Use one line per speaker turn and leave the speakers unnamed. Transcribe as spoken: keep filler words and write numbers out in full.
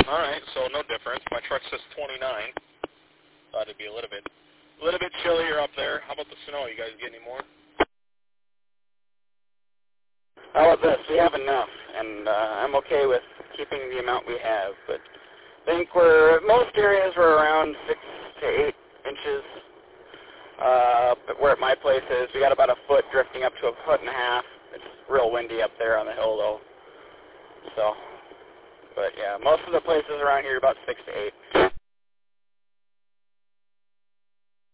All right, so no difference. My truck says twenty-nine. Thought it'd be a little bit, a little bit chillier up there. How about the snow? You guys get any more?
How about this? We have enough, and uh, I'm okay with keeping the amount we have. But I think we're most areas were around six to eight inches. Uh, but where my place is, we got about a foot drifting up to a foot and a half. It's real windy up there on the hill, though. So, but yeah, most of the places around here are about six to eight.